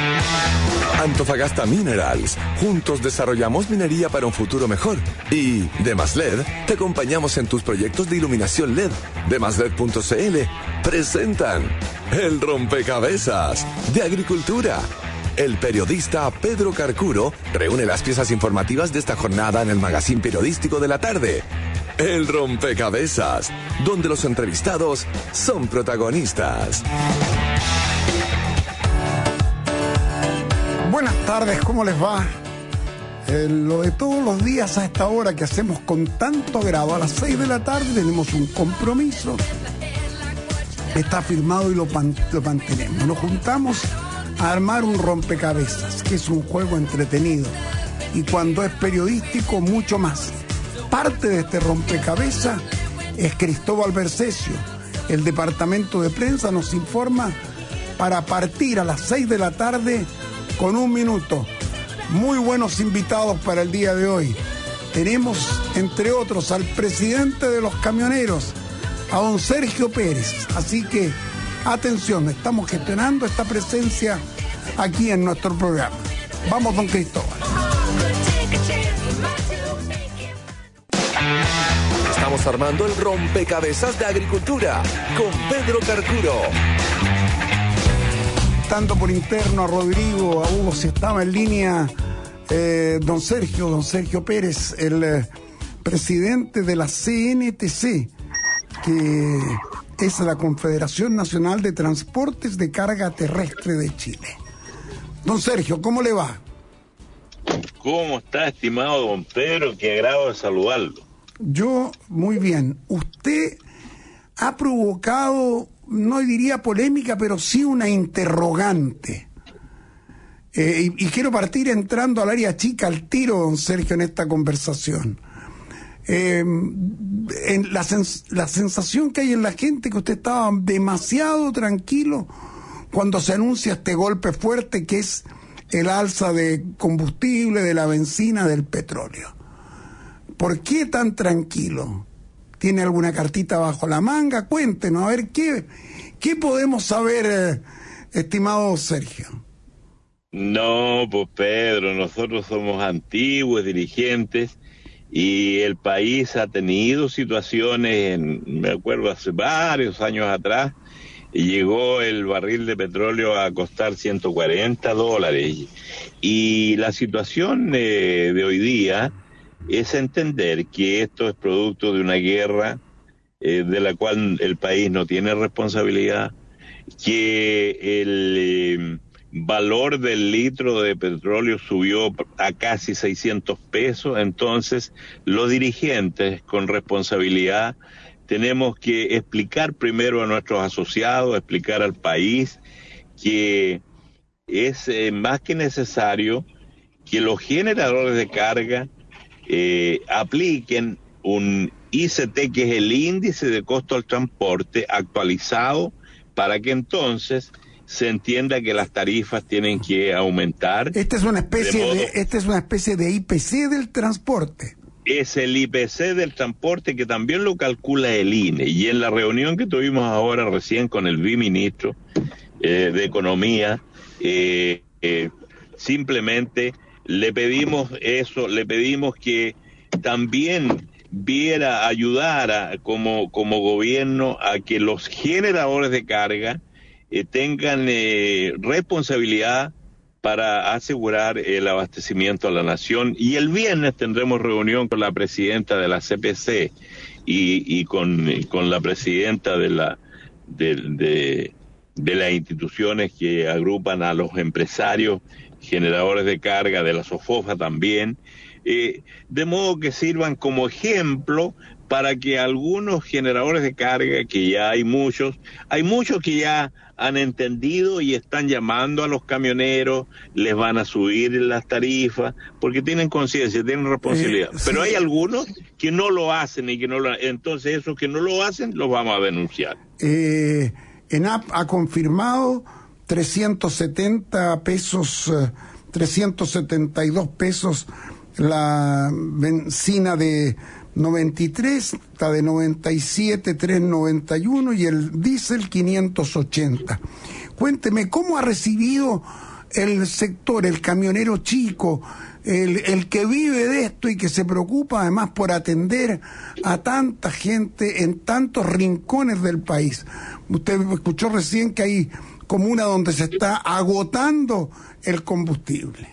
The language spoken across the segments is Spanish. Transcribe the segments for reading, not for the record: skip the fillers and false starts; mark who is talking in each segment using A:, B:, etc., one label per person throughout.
A: Antofagasta Minerals. Juntos desarrollamos minería para un futuro mejor. Y Demasled, te acompañamos en tus proyectos de iluminación LED. Demasled.cl presentan El Rompecabezas de Agricultura. El periodista Pedro Carcuro reúne las piezas informativas de esta jornada en el magazín periodístico de la tarde. El Rompecabezas, donde los entrevistados son protagonistas.
B: Buenas tardes, ¿cómo les va? Lo de todos los días a esta hora que hacemos con tanto agrado, a las 6 de la tarde tenemos un compromiso. Está firmado y lo mantenemos. Nos juntamos a armar un rompecabezas, que es un juego entretenido. Y cuando es periodístico, mucho más. Parte de este rompecabezas es Cristóbal Bercesio. El departamento de prensa nos informa para partir a las 6 de la tarde con un minuto. Muy buenos invitados para el día de hoy. Tenemos, entre otros, al presidente de los camioneros, a don Sergio Pérez. Así que, atención, estamos gestionando esta presencia aquí en nuestro programa. Vamos, don Cristóbal.
A: Estamos armando el rompecabezas de Agricultura con Pedro Carcuro.
B: Tanto por interno a Rodrigo, a Hugo, si estaba en línea don Sergio Pérez, el presidente de la CNTC, que es la Confederación Nacional de Transportes de Carga Terrestre de Chile. Don Sergio, ¿cómo le va?
C: ¿Cómo está, estimado don Pedro? Qué agrado de saludarlo.
B: Yo, muy bien. Usted ha provocado, no diría polémica, pero sí una interrogante. Y quiero partir entrando al área chica, al tiro, don Sergio, en esta conversación. En la sensación que hay en la gente que usted estaba demasiado tranquilo cuando se anuncia este golpe fuerte que es el alza de combustible, de la benzina, del petróleo. ¿Por qué tan tranquilo? ¿Tiene alguna cartita bajo la manga? Cuéntenos, a ver, ¿qué podemos saber, estimado Sergio?
C: No, pues Pedro, nosotros somos antiguos dirigentes y el país ha tenido situaciones, me acuerdo hace varios años atrás, llegó el barril de petróleo a costar $140 y la situación de hoy día es entender que esto es producto de una guerra de la cual el país no tiene responsabilidad, que el valor del litro de petróleo subió a casi 600 pesos, entonces los dirigentes con responsabilidad tenemos que explicar primero a nuestros asociados, explicar al país que es más que necesario que los generadores de carga apliquen un ICT, que es el índice de costo del transporte actualizado, para que entonces se entienda que las tarifas tienen que aumentar.
B: Esta es una especie de IPC del transporte.
C: Es el IPC del transporte que también lo calcula el INE, y en la reunión que tuvimos ahora recién con el viceministro de Economía, simplemente le pedimos eso, le pedimos que también ayudara como gobierno a que los generadores de carga tengan responsabilidad para asegurar el abastecimiento a la nación. Y el viernes tendremos reunión con la presidenta de la CPC y con la presidenta de las instituciones que agrupan a los empresarios generadores de carga, de la SOFOFA también, de modo que sirvan como ejemplo para que algunos generadores de carga, que ya hay muchos que ya han entendido y están llamando a los camioneros, les van a subir las tarifas, porque tienen conciencia, tienen responsabilidad. Pero hay algunos que no lo hacen entonces esos que no lo hacen los vamos a denunciar.
B: ENAP ha confirmado 370 pesos, 372 pesos la benzina de 93, está de 97, 391 y el diésel 580. Cuénteme, ¿cómo ha recibido el sector, el camionero chico, el que vive de esto y que se preocupa además por atender a tanta gente en tantos rincones del país? Usted escuchó recién que hay comunas donde se está agotando el combustible.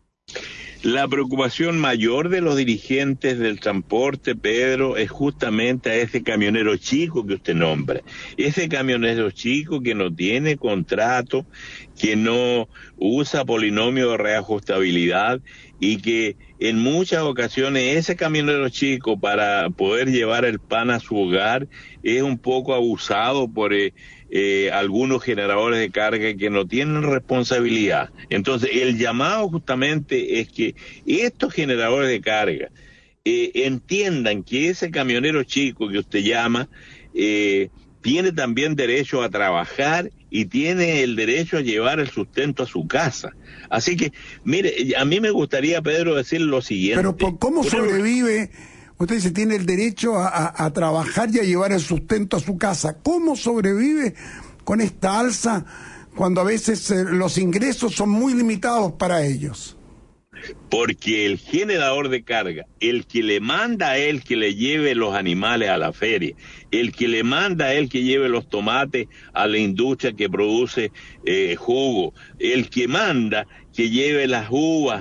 C: La preocupación mayor de los dirigentes del transporte, Pedro, es justamente a ese camionero chico que usted nombra. Ese camionero chico que no tiene contrato, que no usa polinomio de reajustabilidad y que en muchas ocasiones ese camionero chico, para poder llevar el pan a su hogar, es un poco abusado por algunos generadores de carga que no tienen responsabilidad. Entonces, el llamado justamente es que estos generadores de carga entiendan que ese camionero chico que usted llama tiene también derecho a trabajar y tiene el derecho a llevar el sustento a su casa. Así que, mire, a mí me gustaría, Pedro, decir lo siguiente.
B: Pero ¿cómo sobrevive? Usted dice, tiene el derecho a trabajar y a llevar el sustento a su casa. ¿Cómo sobrevive con esta alza cuando a veces los ingresos son muy limitados para ellos?
C: Porque el generador de carga, el que le manda a él que le lleve los animales a la feria, el que le manda a él que lleve los tomates a la industria que produce jugo, el que manda que lleve las uvas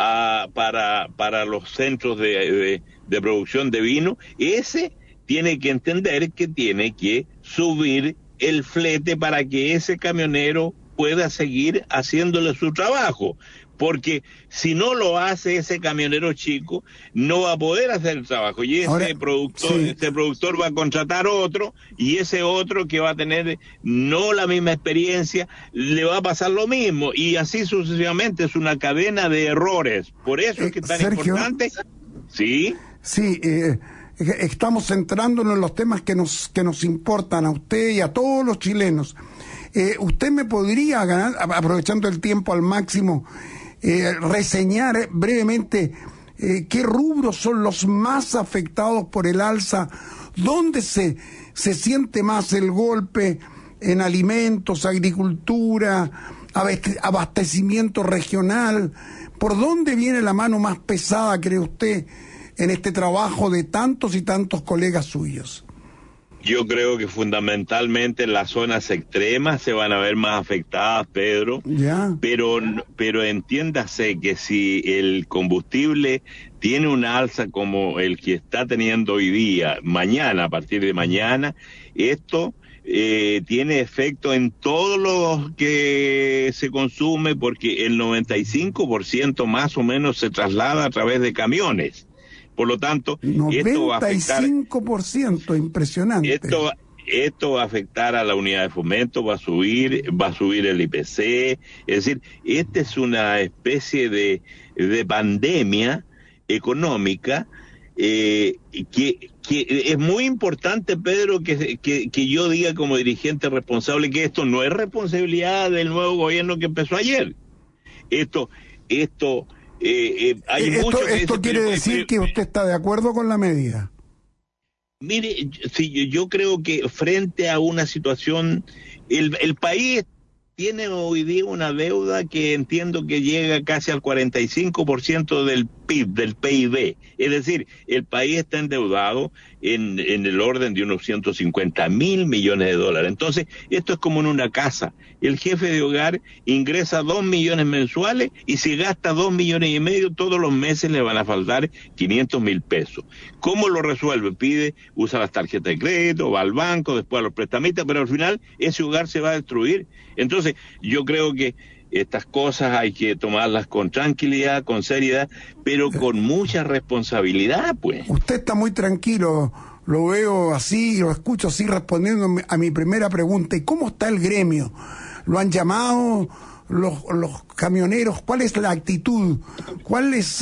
C: para los centros de producción de vino, ese tiene que entender que tiene que subir el flete para que ese camionero pueda seguir haciéndole su trabajo. Porque si no lo hace ese camionero chico, no va a poder hacer el trabajo. Y ese productor va a contratar otro, y ese otro que va a tener no la misma experiencia, le va a pasar lo mismo. Y así sucesivamente, es una cadena de errores. Por eso es que es tan
B: Sergio,
C: importante. ¿Sí?
B: Sí, estamos centrándonos en los temas que nos importan a usted y a todos los chilenos. Usted me podría, aprovechando el tiempo al máximo, reseñar brevemente qué rubros son los más afectados por el alza, dónde se siente más el golpe, en alimentos, agricultura, abastecimiento regional. ¿Por dónde viene la mano más pesada, cree usted, en este trabajo de tantos y tantos colegas suyos?
C: Yo creo que fundamentalmente las zonas extremas se van a ver más afectadas, Pedro.
B: Ya.
C: Pero entiéndase que si el combustible tiene un alza como el que está teniendo hoy día, mañana, a partir de mañana, esto tiene efecto en todo lo que se consume, porque el 95% más o menos se traslada a través de camiones. Por lo tanto,
B: 95%, impresionante.
C: Esto va a afectar a la unidad de fomento, va a subir el IPC, es decir, esta es una especie de pandemia económica que es muy importante, Pedro, que yo diga como dirigente responsable que esto no es responsabilidad del nuevo gobierno que empezó ayer. Esto
B: quiere decir que usted está de acuerdo con la medida.
C: Mire, sí, yo creo que frente a una situación, el país tiene hoy día una deuda que entiendo que llega casi al 45% del PIB, del PIB. Es decir, el país está endeudado en el orden de unos 150.000 millones de dólares. Entonces, esto es como en una casa. El jefe de hogar ingresa 2 millones mensuales y si gasta 2,5 millones, todos los meses le van a faltar 500.000 pesos. ¿Cómo lo resuelve? Usa las tarjetas de crédito, va al banco, después a los prestamistas, pero al final ese hogar se va a destruir. Entonces, yo creo que estas cosas hay que tomarlas con tranquilidad, con seriedad, pero con mucha responsabilidad, pues.
B: Usted está muy tranquilo, lo veo así, lo escucho así respondiendo a mi primera pregunta. ¿Y cómo está el gremio? ¿Lo han llamado los camioneros? ¿Cuál es la actitud? ¿Cuál es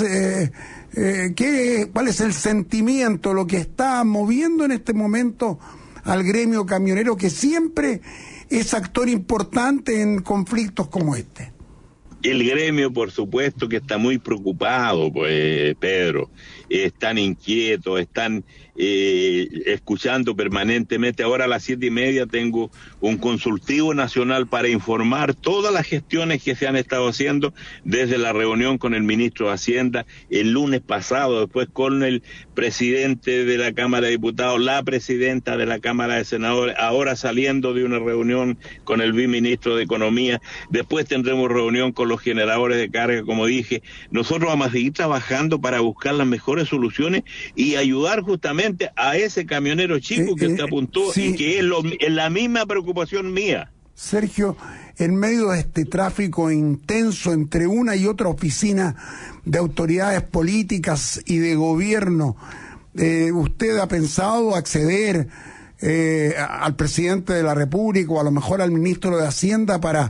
B: el sentimiento, lo que está moviendo en este momento al gremio camionero, que siempre es actor importante en conflictos como este?
C: El gremio, por supuesto, que está muy preocupado, pues, Pedro. Están inquietos, están escuchando permanentemente. Ahora a las 7:30 tengo un consultivo nacional para informar todas las gestiones que se han estado haciendo desde la reunión con el ministro de Hacienda el lunes pasado, después con el presidente de la Cámara de Diputados, la presidenta de la Cámara de Senadores, ahora saliendo de una reunión con el viceministro de Economía, después tendremos reunión con los generadores de carga, como dije. Nosotros vamos a seguir trabajando para buscar las mejores soluciones y ayudar justamente a ese camionero chico que te apuntó, sí, y que es la misma preocupación mía.
B: Sergio, en medio de este tráfico intenso entre una y otra oficina de autoridades políticas y de gobierno, ¿usted ha pensado acceder al presidente de la República o a lo mejor al ministro de Hacienda para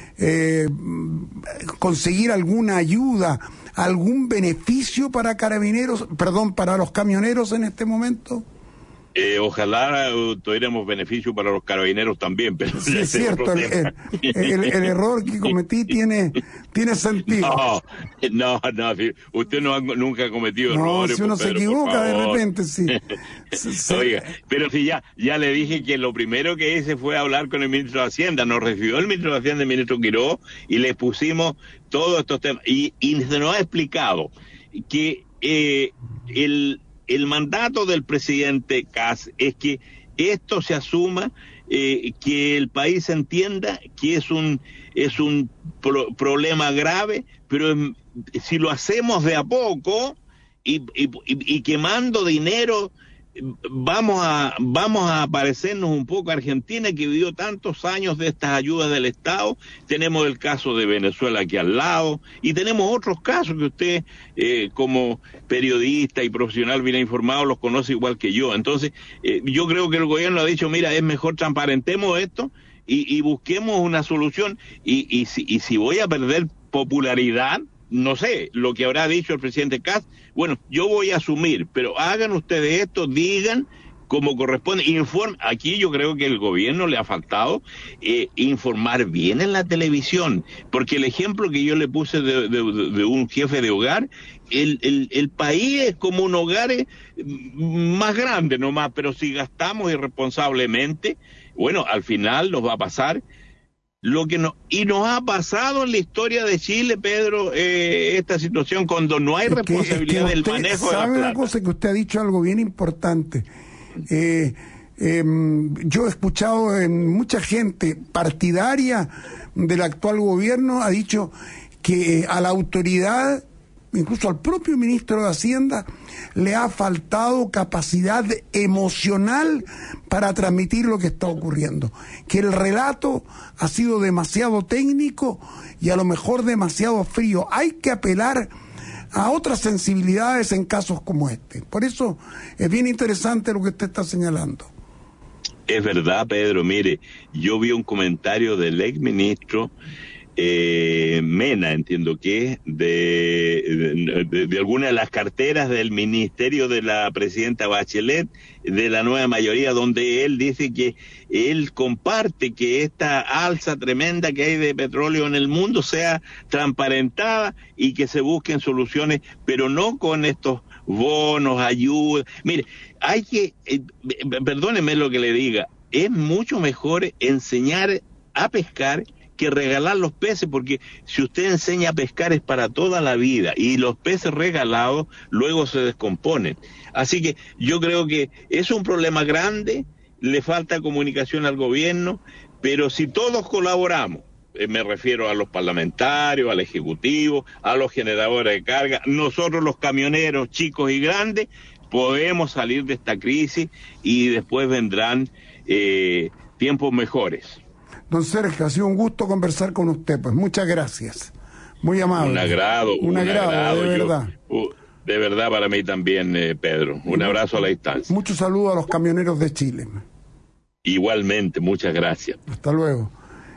B: conseguir alguna ayuda, algún beneficio para para los camioneros en este momento?
C: Ojalá tuviéramos beneficio para los carabineros también, pero
B: sí, es cierto, el error que cometí tiene sentido.
C: No, usted nunca ha cometido errores.
B: No, si uno se equivoca de repente, sí.
C: Oiga, pero si ya le dije que lo primero que hice fue hablar con el ministro de Hacienda. Nos recibió el ministro de Hacienda, el ministro Quiró, y le pusimos todos estos temas, y se nos ha explicado que el mandato del presidente Kast es que esto se asuma, que el país entienda que es un problema grave, pero si lo hacemos de a poco y quemando dinero, vamos a parecernos un poco a Argentina, que vivió tantos años de estas ayudas del Estado. Tenemos el caso de Venezuela aquí al lado, y tenemos otros casos que usted, como periodista y profesional bien informado, los conoce igual que yo. Entonces, yo creo que el gobierno ha dicho, mira, es mejor transparentemos esto y busquemos una solución, y si voy a perder popularidad, no sé, lo que habrá dicho el presidente Kast, bueno, yo voy a asumir, pero hagan ustedes esto, digan como corresponde, informen. Aquí yo creo que el gobierno le ha faltado informar bien en la televisión, porque el ejemplo que yo le puse de un jefe de hogar, el país es como un hogar más grande nomás, pero si gastamos irresponsablemente, bueno, al final nos va a pasar lo que nos ha pasado en la historia de Chile, Pedro, esta situación cuando no hay responsabilidad del manejo de la plata.
B: ¿Sabe una cosa? Que usted ha dicho algo bien importante. Yo he escuchado en mucha gente partidaria del actual gobierno, ha dicho que a la autoridad, incluso al propio ministro de Hacienda, le ha faltado capacidad emocional para transmitir lo que está ocurriendo, que el relato ha sido demasiado técnico y a lo mejor demasiado frío. Hay que apelar a otras sensibilidades en casos como este. Por eso es bien interesante lo que usted está señalando.
C: Es verdad, Pedro. Mire, yo vi un comentario del exministro Mena, entiendo que es de alguna de las carteras del ministerio de la presidenta Bachelet, de la nueva mayoría, donde él dice que él comparte que esta alza tremenda que hay de petróleo en el mundo sea transparentada y que se busquen soluciones, pero no con estos bonos, ayudas. Mire, hay que, perdóneme lo que le diga, es mucho mejor enseñar a pescar que regalar los peces, porque si usted enseña a pescar es para toda la vida, y los peces regalados luego se descomponen. Así que yo creo que es un problema grande, le falta comunicación al gobierno, pero si todos colaboramos, me refiero a los parlamentarios, al ejecutivo, a los generadores de carga, nosotros los camioneros chicos y grandes, podemos salir de esta crisis y después vendrán tiempos mejores.
B: Don Sergio, ha sido un gusto conversar con usted, pues muchas gracias. Muy amable.
C: Un agrado,
B: de verdad.
C: De verdad para mí también, Pedro. Un abrazo a la distancia.
B: Muchos saludos a los camioneros de Chile.
C: Igualmente, muchas gracias.
B: Hasta luego.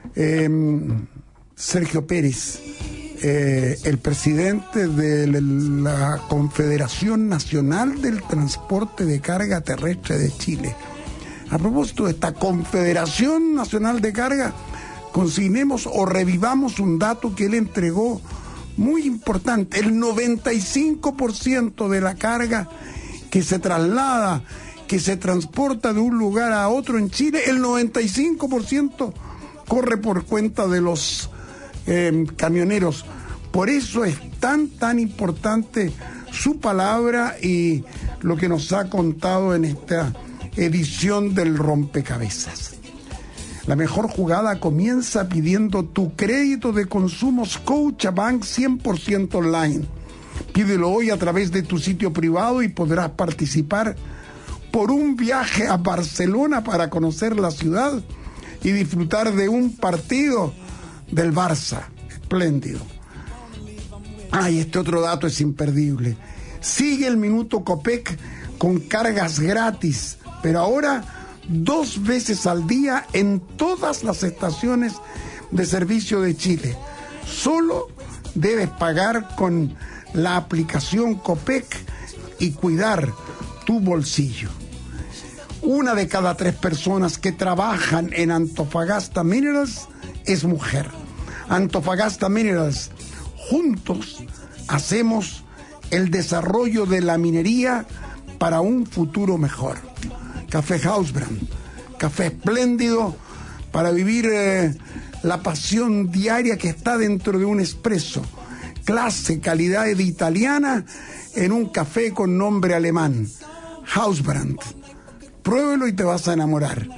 B: Sergio Pérez, el presidente de la Confederación Nacional del Transporte de Carga Terrestre de Chile. A propósito de esta Confederación Nacional de Carga, consignemos o revivamos un dato que él entregó muy importante. El 95% de la carga que se traslada, que se transporta de un lugar a otro en Chile, el 95% corre por cuenta de los camioneros. Por eso es tan importante su palabra y lo que nos ha contado en esta edición del Rompecabezas. La mejor jugada comienza pidiendo tu crédito de consumo Scotiabank 100% online. Pídelo hoy a través de tu sitio privado y podrás participar por un viaje a Barcelona para conocer la ciudad y disfrutar de un partido del Barça. Espléndido. Y este otro dato es imperdible. Sigue el Minuto Copec con cargas gratis, pero ahora 2 veces al día en todas las estaciones de servicio de Chile. Solo debes pagar con la aplicación Copec y cuidar tu bolsillo. 1 de cada 3 personas que trabajan en Antofagasta Minerals es mujer. Antofagasta Minerals, juntos hacemos el desarrollo de la minería para un futuro mejor. Café Hausbrand, café espléndido para vivir la pasión diaria que está dentro de un espresso. Clase, calidad de italiana en un café con nombre alemán. Hausbrand. Pruébelo y te vas a enamorar.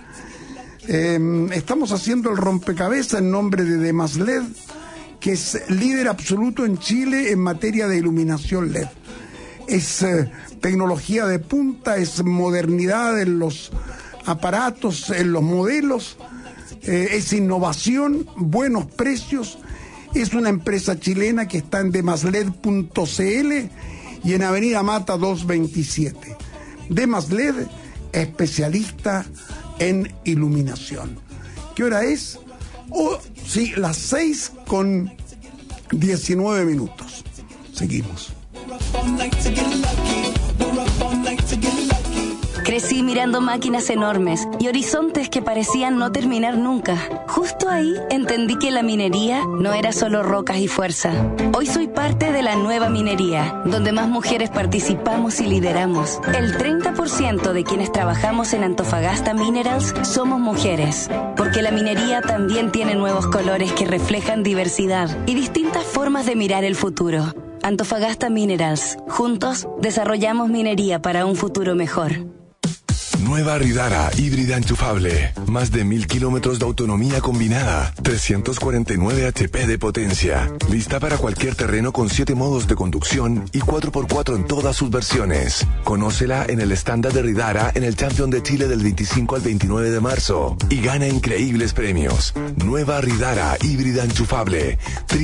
B: Estamos haciendo el rompecabezas en nombre de Demasled, que es líder absoluto en Chile en materia de iluminación LED. Es tecnología de punta, es modernidad en los aparatos, en los modelos, es innovación, buenos precios. Es una empresa chilena que está en demasled.cl y en Avenida Mata 227. Demasled, especialista en iluminación. ¿Qué hora es? Sí, las 6:19. Seguimos.
D: Crecí mirando máquinas enormes y horizontes que parecían no terminar nunca. Justo ahí entendí que la minería no era solo rocas y fuerza. Hoy soy parte de la nueva minería, donde más mujeres participamos y lideramos. El 30% de quienes trabajamos en Antofagasta Minerals somos mujeres, porque la minería también tiene nuevos colores que reflejan diversidad y distintas formas de mirar el futuro. Antofagasta Minerals. Juntos desarrollamos minería para un futuro mejor.
A: Nueva Ridara, híbrida enchufable. Más de 1000 kilómetros de autonomía combinada. 349 HP de potencia. Lista para cualquier terreno con 7 modos de conducción y 4x4 en todas sus versiones. Conócela en el estándar de Ridara en el Champion de Chile del 25 al 29 de marzo. Y gana increíbles premios. Nueva Ridara, híbrida enchufable.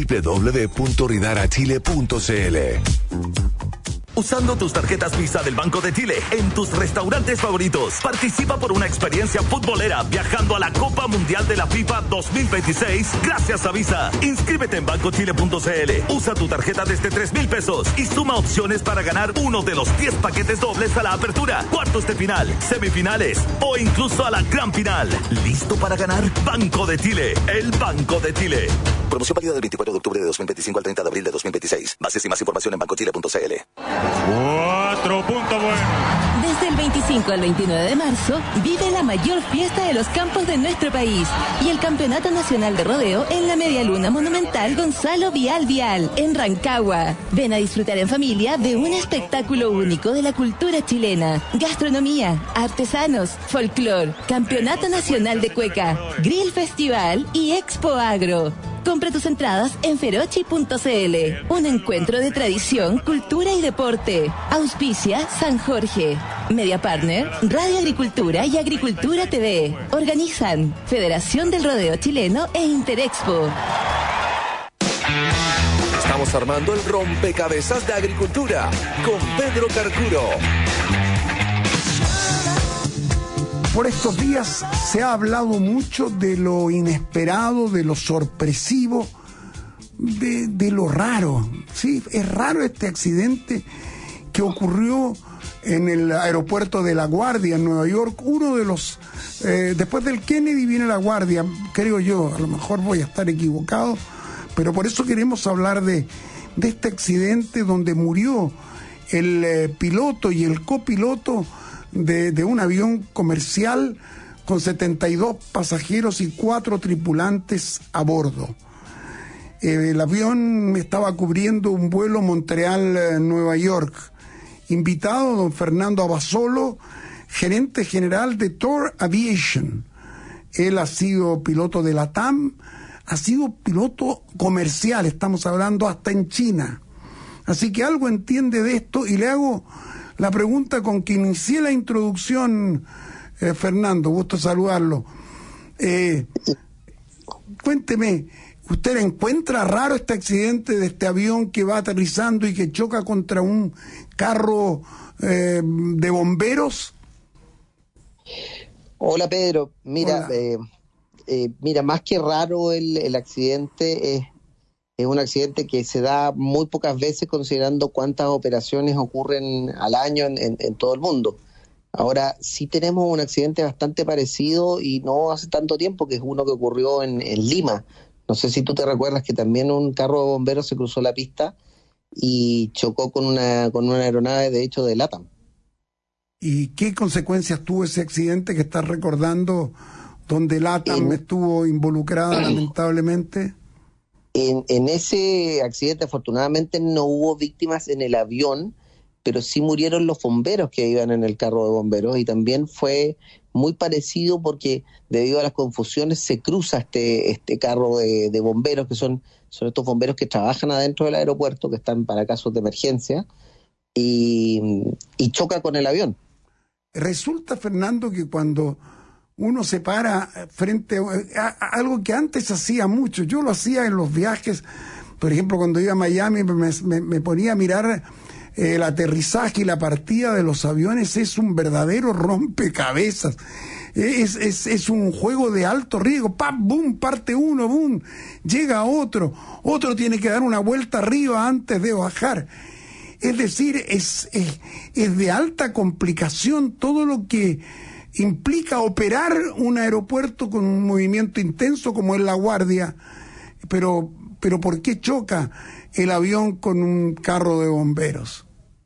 A: www.ridarachile.cl.
E: Usando tus tarjetas Visa del Banco de Chile en tus restaurantes favoritos. Participa por una experiencia futbolera viajando a la Copa Mundial de la FIFA 2026 gracias a Visa. Inscríbete en bancochile.cl. Usa tu tarjeta desde 3,000 pesos y suma opciones para ganar uno de los 10 paquetes dobles a la apertura, cuartos de final, semifinales o incluso a la gran final. ¿Listo para ganar? Banco de Chile, el Banco de Chile.
F: Promoción válida del 24 de octubre de 2025 al 30 de abril de 2026. Bases y más información en bancochile.cl.
G: 4 puntos buenos.
H: Desde el 25 al 29 de marzo, vive la mayor fiesta de los campos de nuestro país y el Campeonato Nacional de Rodeo en la Media Luna Monumental Gonzalo Vial Vial, en Rancagua. Ven a disfrutar en familia de un espectáculo único de la cultura chilena, gastronomía, artesanos, folclor, Campeonato Nacional de Cueca, Grill Festival y Expo Agro. Compra tus entradas en ferochi.cl. Un encuentro de tradición, cultura y deporte. Auspicia San Jorge. Media Partner, Radio Agricultura y Agricultura TV. Organizan Federación del Rodeo Chileno e Interexpo.
A: Estamos armando el rompecabezas de agricultura con Pedro Carcuro.
B: Por estos días se ha hablado mucho de lo inesperado, de lo sorpresivo, de lo raro. Sí, es raro este accidente que ocurrió en el aeropuerto de La Guardia, en Nueva York. Uno de los... después del Kennedy viene La Guardia, creo yo. A lo mejor voy a estar equivocado, pero por eso queremos hablar de este accidente donde murió el piloto y el copiloto de un avión comercial con 72 pasajeros y 4 tripulantes a bordo. El avión estaba cubriendo un vuelo Montreal-Nueva York. Invitado don Fernando Abasolo, gerente general de Tor Aviation. Él ha sido piloto de LATAM, ha sido piloto comercial, estamos hablando hasta en China. Así que algo entiende de esto, y le hago la pregunta con que inicié la introducción, Fernando, gusto saludarlo. Cuénteme, ¿usted encuentra raro este accidente de este avión que va aterrizando y que choca contra un carro de bomberos?
I: Hola Pedro, mira, más que raro el accidente, es un accidente que se da muy pocas veces considerando cuántas operaciones ocurren al año en todo el mundo. Ahora, sí tenemos un accidente bastante parecido y no hace tanto tiempo, que es uno que ocurrió en Lima. No sé si tú te recuerdas que también un carro de bomberos se cruzó la pista y chocó con una aeronave, de hecho, de LATAM. ¿Y qué consecuencias tuvo ese accidente que estás recordando, donde LATAM estuvo involucrada lamentablemente? En ese accidente, afortunadamente, no hubo víctimas en el avión, pero sí murieron los bomberos que iban en el carro de bomberos, y también fue muy parecido porque debido a las confusiones se cruza este carro de bomberos, que son estos bomberos que trabajan adentro del aeropuerto, que están para casos de emergencia, y choca con el avión. Resulta, Fernando, que cuando uno se para frente a algo que antes hacía mucho, yo lo hacía en los viajes, por ejemplo, cuando iba a Miami me ponía a mirar el aterrizaje y la partida de los aviones. Es un verdadero rompecabezas, es un juego de alto riesgo. ¡Pam! ¡Bum! Parte uno, ¡bum! Llega otro tiene que dar una vuelta arriba antes de bajar. Es decir, es de alta complicación todo lo que implica operar un aeropuerto con un movimiento intenso como es La Guardia. Pero ¿por qué choca el avión con un carro de bomberos?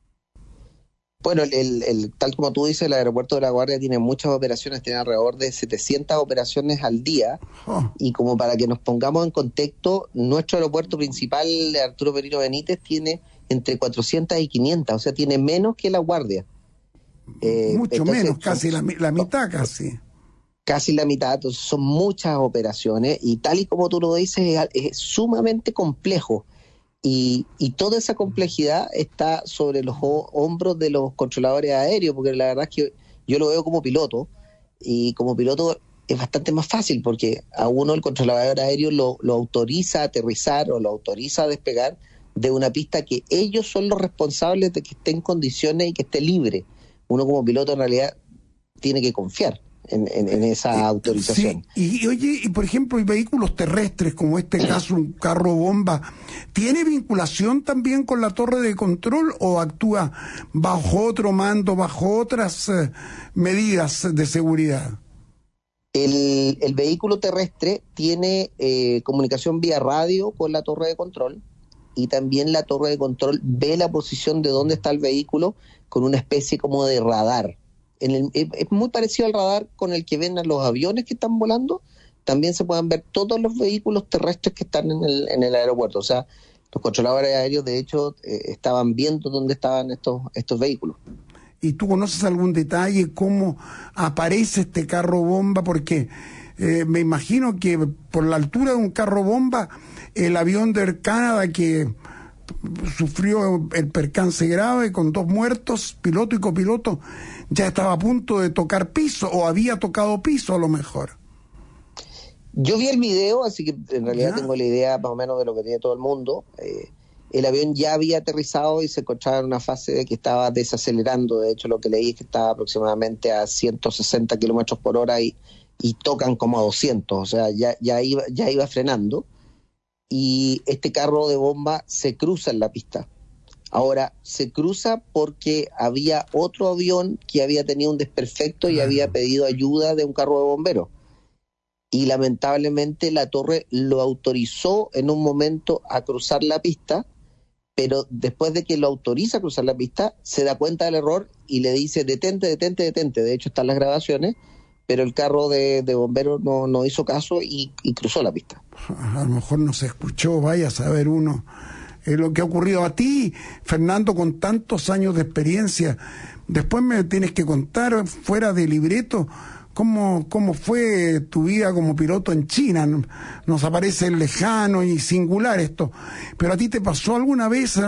I: Bueno, tal como tú dices, el aeropuerto de La Guardia tiene muchas operaciones, tiene alrededor de 700 operaciones al día, y como para que nos pongamos en contexto, nuestro aeropuerto principal, Arturo Merino Benítez, tiene entre 400 y 500, o sea, tiene menos que La Guardia. Mucho menos, casi la mitad, casi. Casi la mitad, entonces son muchas operaciones, y tal y como tú lo dices, es sumamente complejo. Y toda esa complejidad está sobre los hombros de los controladores aéreos, porque la verdad es que yo lo veo como piloto, y como piloto es bastante más fácil, porque a uno el controlador aéreo lo autoriza a aterrizar o lo autoriza a despegar de una pista que ellos son los responsables de que esté en condiciones y que esté libre. Uno como piloto en realidad tiene que confiar en esa autorización. Sí. Y por ejemplo, hay vehículos terrestres, como este caso, un carro bomba, ¿tiene vinculación también con la torre de control o actúa bajo otro mando, bajo otras medidas de seguridad? El vehículo terrestre tiene comunicación vía radio con la torre de control, y también la torre de control ve la posición de dónde está el vehículo con una especie como de radar. Es muy parecido al radar con el que ven a los aviones que están volando. También se pueden ver todos los vehículos terrestres que están en el aeropuerto. O sea, los controladores aéreos, de hecho, estaban viendo dónde estaban estos vehículos. ¿Y tú conoces algún detalle cómo aparece este carro bomba? Porque me imagino que por la altura de un carro bomba, el avión de Air Canada que sufrió el percance grave con 2 muertos, piloto y copiloto, ya estaba a punto de tocar piso, o había tocado piso a lo mejor. Yo vi el video, así que en realidad tengo la idea más o menos de lo que tiene todo el mundo. El avión ya había aterrizado y se encontraba en una fase de que estaba desacelerando. De hecho, lo que leí es que estaba aproximadamente a 160 kilómetros por hora y tocan como a 200, o sea, ya iba frenando. Y este carro de bomba se cruza en la pista. Ahora, se cruza porque había otro avión que había tenido un desperfecto y había pedido ayuda de un carro de bomberos. Y lamentablemente la torre lo autorizó en un momento a cruzar la pista, pero después de que lo autoriza a cruzar la pista, se da cuenta del error y le dice detente. De hecho, están las grabaciones, pero el carro de bomberos no hizo caso y cruzó la pista.
B: A lo mejor no se escuchó, vaya a saber uno lo que ha ocurrido. A ti, Fernando, con tantos años de experiencia, después me tienes que contar, fuera de libreto, ¿cómo fue tu vida como piloto en China? Nos aparece lejano y singular esto, pero ¿a ti te pasó alguna vez,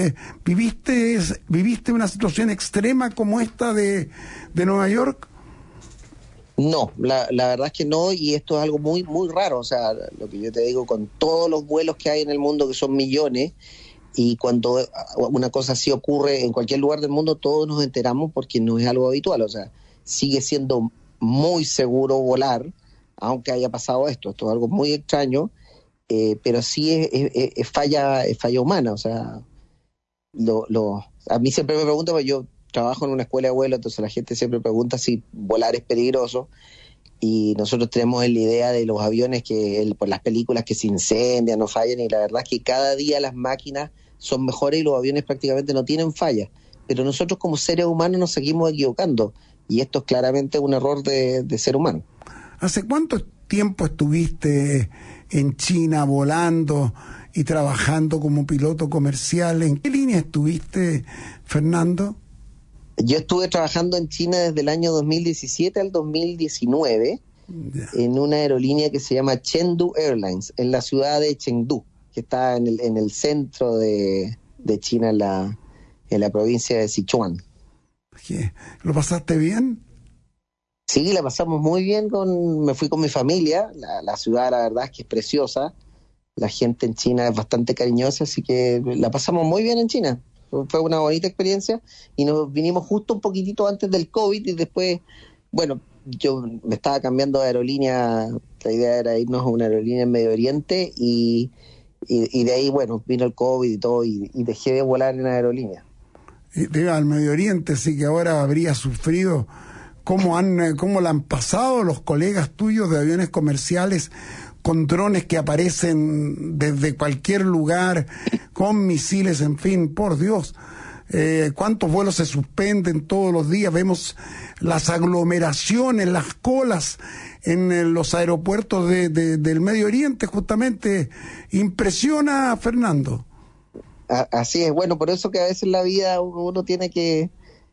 B: viviste una situación extrema como esta de Nueva York?
I: No, la verdad es que no, y esto es algo muy, muy raro. O sea, lo que yo te digo, con todos los vuelos que hay en el mundo, que son millones, y cuando una cosa así ocurre en cualquier lugar del mundo, todos nos enteramos porque no es algo habitual. O sea, sigue siendo muy seguro volar, aunque haya pasado esto. Esto es algo muy extraño, pero sí es falla humana. O sea, a mí siempre me preguntan, pues yo trabajo en una escuela de vuelo, entonces la gente siempre pregunta si volar es peligroso, y nosotros tenemos la idea de los aviones que por las películas que se incendian o fallan, y la verdad es que cada día las máquinas son mejores y los aviones prácticamente no tienen fallas, pero nosotros como seres humanos nos seguimos equivocando, y esto es claramente un error de ser humano.
B: ¿Hace cuánto tiempo estuviste en China volando y trabajando como piloto comercial? ¿En qué línea estuviste, Fernando?
I: Yo estuve trabajando en China desde el año 2017 al 2019 en una aerolínea que se llama Chengdu Airlines, en la ciudad de Chengdu, que está en el centro de China, en la provincia de Sichuan.
B: ¿Lo pasaste bien?
I: Sí, la pasamos muy bien. Me fui con mi familia. La ciudad, la verdad es que es preciosa. La gente en China es bastante cariñosa, así que la pasamos muy bien en China. Fue una bonita experiencia y nos vinimos justo un poquitito antes del COVID, y después, bueno, yo me estaba cambiando de aerolínea. La idea era irnos a una aerolínea en Medio Oriente y de ahí, bueno, vino el COVID y todo, y dejé de volar en aerolínea.
B: Al Medio Oriente, sí, que ahora habría sufrido. ¿Cómo la han pasado los colegas tuyos de aviones comerciales con drones que aparecen desde cualquier lugar, con misiles, en fin, por Dios? ¿Cuántos vuelos se suspenden todos los días? Vemos las aglomeraciones, las colas en los aeropuertos del Medio Oriente, justamente. Impresiona, Fernando.
I: Así es, bueno, por eso que a veces en la vida uno tiene que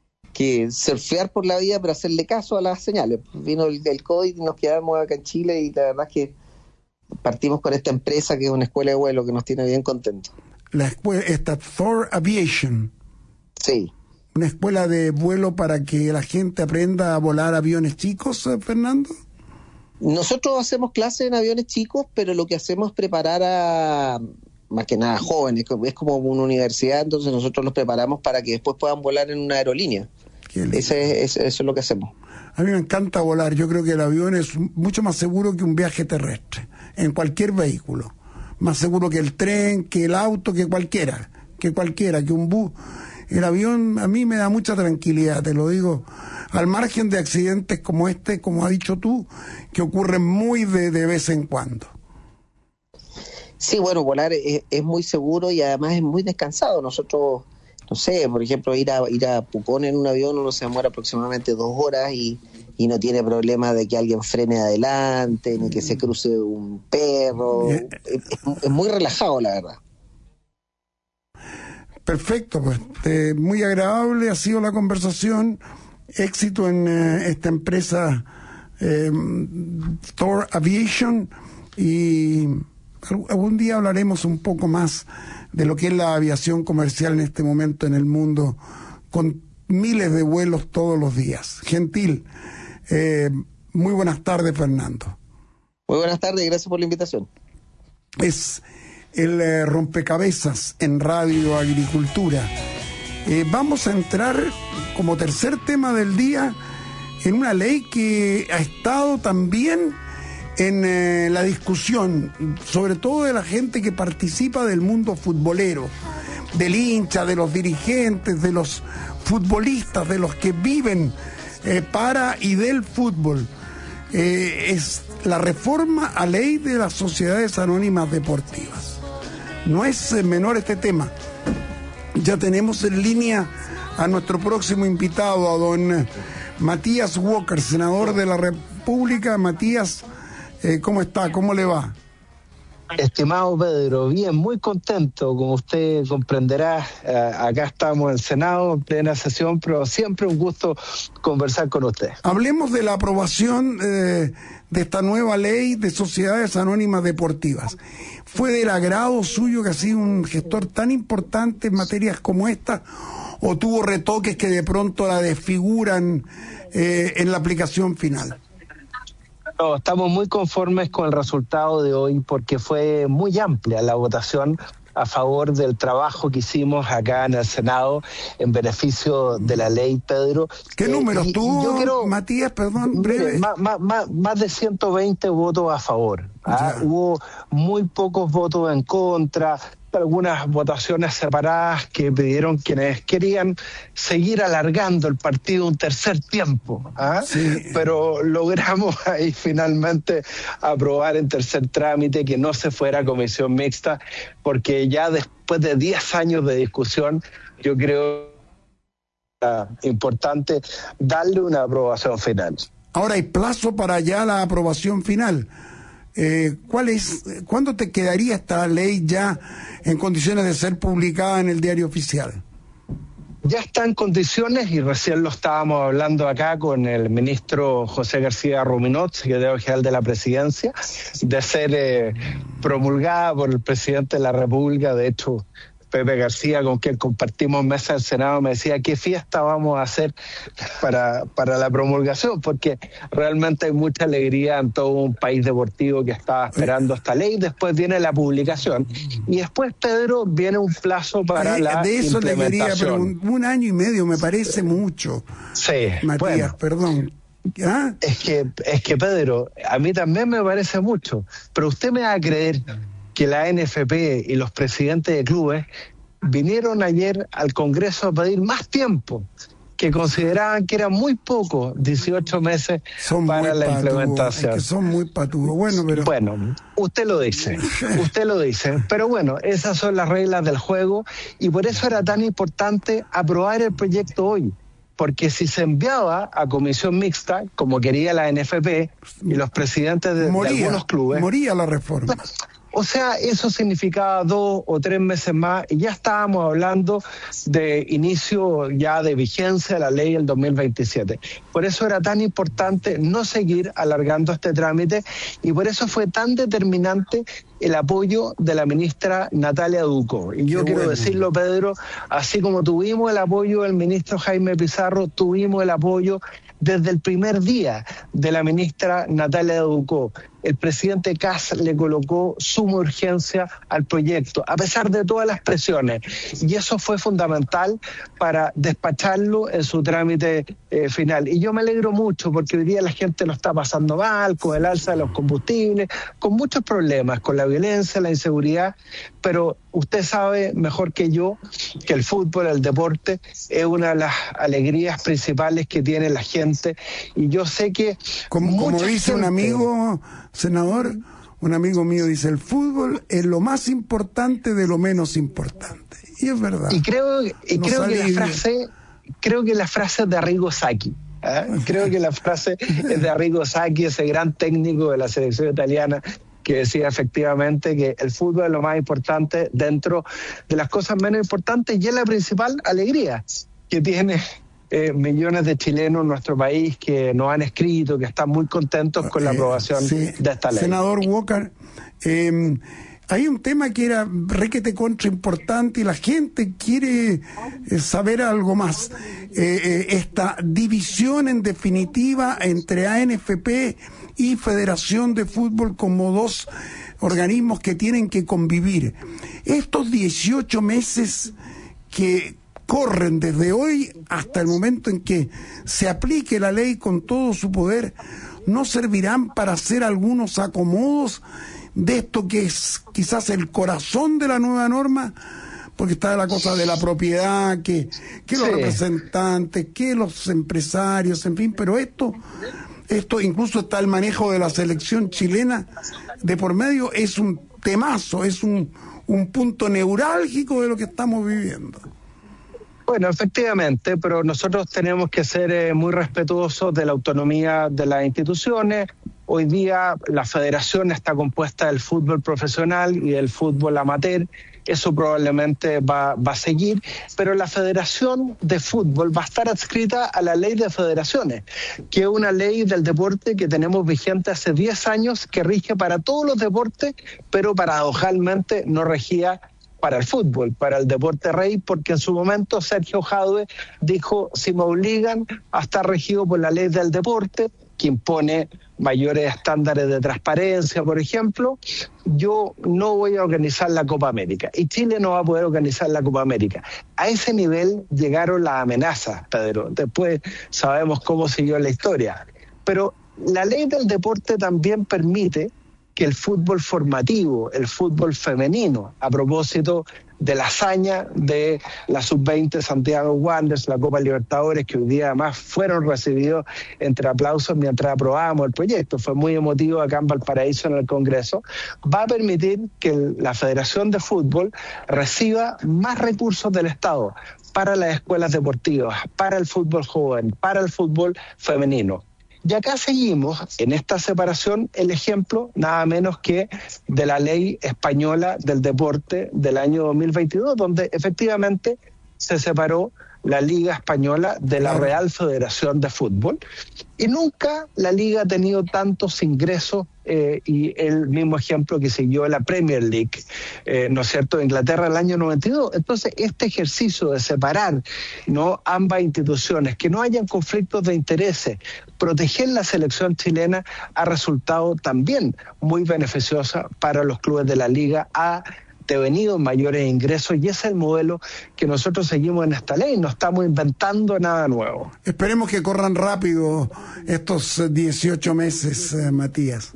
I: surfear por la vida, pero hacerle caso a las señales. Vino el COVID y nos quedamos acá en Chile, y la verdad es que partimos con esta empresa que es una escuela de vuelo que nos tiene bien contentos.
B: La escuela, esta Thor Aviation.
I: Sí.
B: ¿Una escuela de vuelo para que la gente aprenda a volar aviones chicos, Fernando?
I: Nosotros hacemos clases en aviones chicos, pero lo que hacemos es preparar a, más que nada, jóvenes. Es como una universidad, entonces nosotros los preparamos para que después puedan volar en una aerolínea. Eso es lo que hacemos.
B: A mí me encanta volar. Yo creo que el avión es mucho más seguro que un viaje terrestre, en cualquier vehículo. Más seguro que el tren, que el auto, que cualquiera, que un bus. El avión a mí me da mucha tranquilidad, te lo digo, al margen de accidentes como este, como has dicho tú, que ocurren muy de vez en cuando.
I: Sí, bueno, volar es muy seguro y además es muy descansado. Nosotros, no sé, por ejemplo, ir a Pucón en un avión, uno se demora aproximadamente 2 horas y no tiene problema de que alguien frene adelante, ni que se cruce un perro. Es muy relajado, la verdad.
B: Perfecto, pues muy agradable ha sido la conversación. Éxito en esta empresa Thor Aviation, y algún día hablaremos un poco más de lo que es la aviación comercial en este momento en el mundo, con miles de vuelos todos los días. Gentil. Muy buenas tardes, Fernando.
I: Muy buenas tardes y gracias por la invitación.
B: Es el rompecabezas en Radio Agricultura. Vamos a entrar como tercer tema del día en una ley que ha estado también en la discusión, sobre todo de la gente que participa del mundo futbolero, del hincha, de los dirigentes, de los futbolistas, de los que viven para y del fútbol. Es la reforma a ley de las sociedades anónimas deportivas. No es menor este tema. Ya tenemos en línea a nuestro próximo invitado, a don Matías Walker, senador de la República. Matías, ¿cómo está? ¿Cómo le va?
J: Estimado Pedro, bien, muy contento, como usted comprenderá, acá estamos en el Senado en plena sesión, pero siempre un gusto conversar con usted.
B: Hablemos de la aprobación de esta nueva ley de sociedades anónimas deportivas. ¿Fue del agrado suyo, que ha sido un gestor tan importante en materias como esta, o tuvo retoques que de pronto la desfiguran en la aplicación final?
J: No, estamos muy conformes con el resultado de hoy porque fue muy amplia la votación a favor del trabajo que hicimos acá en el Senado en beneficio de la ley, Pedro.
B: ¿Qué números tuvo, Matías? Perdón, breve.
J: Más de 120 votos a favor. Hubo muy pocos votos en contra, algunas votaciones separadas que pidieron quienes querían seguir alargando el partido un tercer tiempo, sí. Pero logramos ahí finalmente aprobar en tercer trámite que no se fuera a comisión mixta, porque ya después de 10 años de discusión, yo creo importante darle una aprobación final.
B: Ahora hay plazo para ya la aprobación final. ¿Cuándo te quedaría esta ley ya en condiciones de ser publicada en el diario oficial?
J: Ya está en condiciones, y recién lo estábamos hablando acá con el ministro José García Ruminot, secretario general de la Presidencia, de ser promulgada por el presidente de la República. De hecho, Pepe García, con quien compartimos mesa del Senado, me decía qué fiesta vamos a hacer para la promulgación, porque realmente hay mucha alegría en todo un país deportivo que estaba esperando esta ley. Después viene la publicación y después, Pedro, viene un plazo para la
B: de eso
J: implementación.
B: Le quería, pero 1 año y medio me parece mucho.
J: Sí,
B: Matías,
J: bueno,
B: perdón. ¿Ah?
J: Es que Pedro, a mí también me parece mucho, pero usted me va a creer que la NFP y los presidentes de clubes vinieron ayer al Congreso a pedir más tiempo, que consideraban que era muy poco, 18 meses para la implementación.
B: Es que son muy patudos.
J: Bueno, usted lo dice, pero bueno, esas son las reglas del juego, y por eso era tan importante aprobar el proyecto hoy. Porque si se enviaba a comisión mixta, como quería la NFP y los presidentes de algunos clubes,
B: moría la reforma.
J: O sea, eso significaba 2 o 3 meses más, y ya estábamos hablando de inicio ya de vigencia de la ley del 2027. Por eso era tan importante no seguir alargando este trámite, y por eso fue tan determinante el apoyo de la ministra Natalia Ducó. Y yo quiero decirlo, Pedro, así como tuvimos el apoyo del ministro Jaime Pizarro, tuvimos el apoyo desde el primer día de la ministra Natalia Ducó. El presidente Kast le colocó suma urgencia al proyecto, a pesar de todas las presiones. Y eso fue fundamental para despacharlo en su trámite final. Y yo me alegro mucho, porque hoy día la gente lo está pasando mal, con el alza de los combustibles, con muchos problemas, con la violencia, la inseguridad. Pero usted sabe mejor que yo que el fútbol, el deporte, es una de las alegrías principales que tiene la gente. Y yo sé que
B: como dice un amigo, senador, un amigo mío dice, el fútbol es lo más importante de lo menos importante. Y es verdad.
J: Y creo que la frase es de Arrigo Sacchi. Creo que la frase es de Arrigo Sacchi, ese gran técnico de la selección italiana, que decía efectivamente que el fútbol es lo más importante dentro de las cosas menos importantes, y es la principal alegría que tiene millones de chilenos en nuestro país, que nos han escrito, que están muy contentos con la aprobación de esta ley.
B: Senador Walker, hay un tema que era requete contra importante, y la gente quiere saber algo más. Esta división en definitiva entre ANFP y Federación de Fútbol como 2 organismos que tienen que convivir. Estos 18 meses que corren desde hoy hasta el momento en que se aplique la ley con todo su poder, ¿no servirán para hacer algunos acomodos de esto que es quizás el corazón de la nueva norma? Porque está la cosa de la propiedad, que los representantes, que los empresarios, en fin, pero esto incluso está el manejo de la selección chilena de por medio, es un temazo, es un un punto neurálgico de lo que estamos viviendo.
J: Bueno, efectivamente, pero nosotros tenemos que ser muy respetuosos de la autonomía de las instituciones. Hoy día la federación está compuesta del fútbol profesional y del fútbol amateur. Eso probablemente va a seguir, pero la Federación de Fútbol va a estar adscrita a la Ley de Federaciones, que es una ley del deporte que tenemos vigente hace 10 años, que rige para todos los deportes, pero paradojalmente no regía para el fútbol, para el deporte rey, porque en su momento Sergio Jadue dijo: si me obligan a estar regido por la ley del deporte, que impone mayores estándares de transparencia, por ejemplo, yo no voy a organizar la Copa América y Chile no va a poder organizar la Copa América. A ese nivel llegaron las amenazas, Pedro. Después sabemos cómo siguió la historia. Pero la ley del deporte también permite que el fútbol formativo, el fútbol femenino, a propósito de la hazaña de la Sub-20 Santiago Wanderers, la Copa Libertadores, que hoy día además fueron recibidos entre aplausos mientras aprobábamos el proyecto. Fue muy emotivo acá en Valparaíso en el Congreso. Va a permitir que la Federación de Fútbol reciba más recursos del Estado para las escuelas deportivas, para el fútbol joven, para el fútbol femenino. Y acá seguimos en esta separación el ejemplo nada menos que de la ley española del deporte del año 2022, donde efectivamente se separó la Liga Española de la Real Federación de Fútbol, y nunca la Liga ha tenido tantos ingresos, y el mismo ejemplo que siguió la Premier League, ¿no es cierto?, de Inglaterra el año 92. Entonces, este ejercicio de separar, ¿no?, ambas instituciones, que no hayan conflictos de intereses, proteger la selección chilena, ha resultado también muy beneficiosa para los clubes de la Liga, devenido mayores ingresos, y ese es el modelo que nosotros seguimos en esta ley. No estamos inventando nada nuevo.
B: Esperemos que corran rápido estos 18 meses, Matías.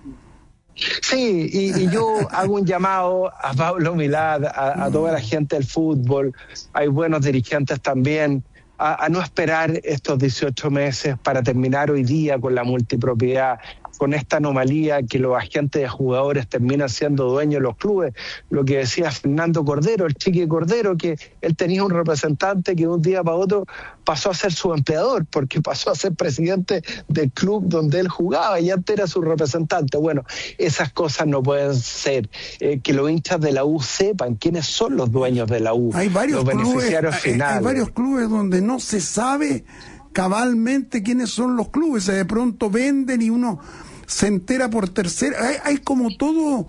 J: Sí, y yo hago un llamado a Pablo Milad, a toda la gente del fútbol, hay buenos dirigentes también, a no esperar estos 18 meses para terminar hoy día con la multipropiedad, con esta anomalía que los agentes de jugadores terminan siendo dueños de los clubes. Lo que decía Fernando Cordero, el Chiqui Cordero, que él tenía un representante que de un día para otro pasó a ser su empleador, porque pasó a ser presidente del club donde él jugaba y antes era su representante. Bueno, esas cosas no pueden ser. Que los hinchas de la U sepan quiénes son los dueños de la U,
B: hay varios
J: los
B: clubes,
J: beneficiarios finales.
B: Hay varios clubes donde no se sabe cabalmente quiénes son los clubes, de pronto venden y uno se entera por tercera. Hay como todo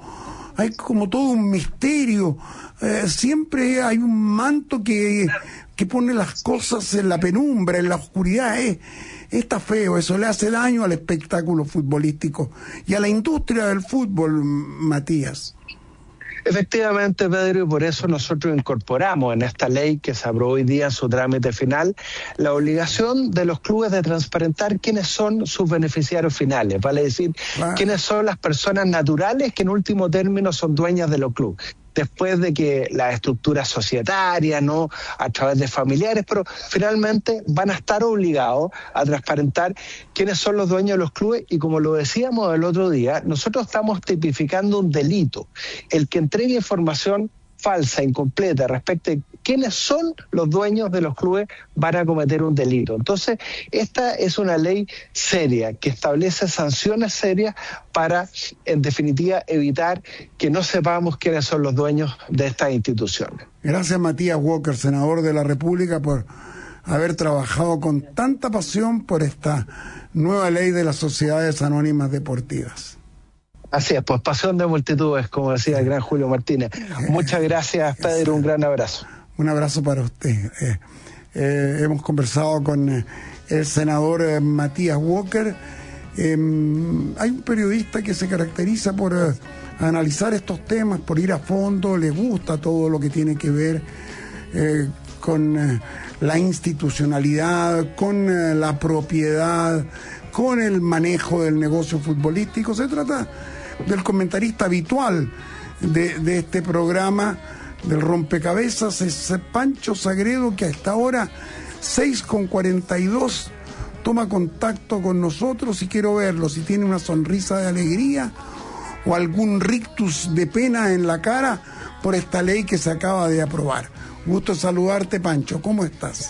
B: un misterio, siempre hay un manto que pone las cosas en la penumbra, en la oscuridad. Está feo, eso le hace daño al espectáculo futbolístico y a la industria del fútbol, Matías.
J: Efectivamente, Pedro, y por eso nosotros incorporamos en esta ley que se aprobó hoy día en su trámite final la obligación de los clubes de transparentar quiénes son sus beneficiarios finales, vale decir, quiénes son las personas naturales que en último término son dueñas de los clubes. Después de que las estructuras societarias, ¿no?, a través de familiares, pero finalmente van a estar obligados a transparentar quiénes son los dueños de los clubes, y como lo decíamos el otro día, nosotros estamos tipificando un delito. El que entregue información falsa, incompleta, respecto de quiénes son los dueños de los clubes, van a cometer un delito. Entonces, esta es una ley seria, que establece sanciones serias para, en definitiva, evitar que no sepamos quiénes son los dueños de estas instituciones.
B: Gracias, Matías Walker, senador de la República, por haber trabajado con tanta pasión por esta nueva ley de las sociedades anónimas deportivas.
J: Así es, pues pasión de multitudes, como decía el gran Julio Martínez. Muchas gracias, Pedro, un gran abrazo.
B: Un abrazo para usted. Hemos conversado con el senador Matías Walker. Hay un periodista que se caracteriza por analizar estos temas, por ir a fondo, le gusta todo lo que tiene que ver con la institucionalidad, con la propiedad, con el manejo del negocio futbolístico. Se trata del comentarista habitual de este programa, del rompecabezas, es Pancho Sagredo, que a esta hora 6:42 toma contacto con nosotros, y quiero verlo, si tiene una sonrisa de alegría o algún rictus de pena en la cara, por esta ley que se acaba de aprobar. Gusto saludarte, Pancho. ¿Cómo estás?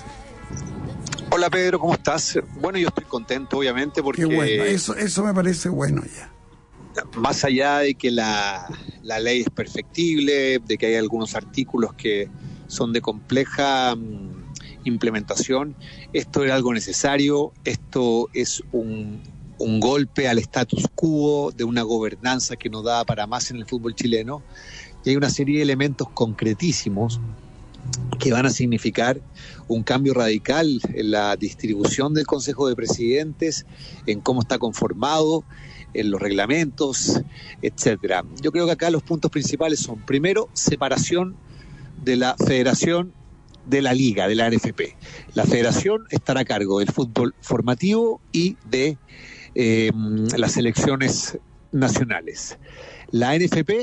K: Hola, Pedro, ¿cómo estás? Bueno, yo estoy contento, obviamente, porque...
B: Qué bueno, eso me parece bueno ya.
K: Más allá de que la ley es perfectible, de que hay algunos artículos que son de compleja implementación, esto era algo necesario, esto es un golpe al status quo de una gobernanza que no da para más en el fútbol chileno, y hay una serie de elementos concretísimos que van a significar un cambio radical en la distribución del Consejo de Presidentes, en cómo está conformado, en los reglamentos, etcétera. Yo creo que acá los puntos principales son, primero, separación de la federación de la liga, de la NFP. La federación estará a cargo del fútbol formativo y de las selecciones nacionales. La NFP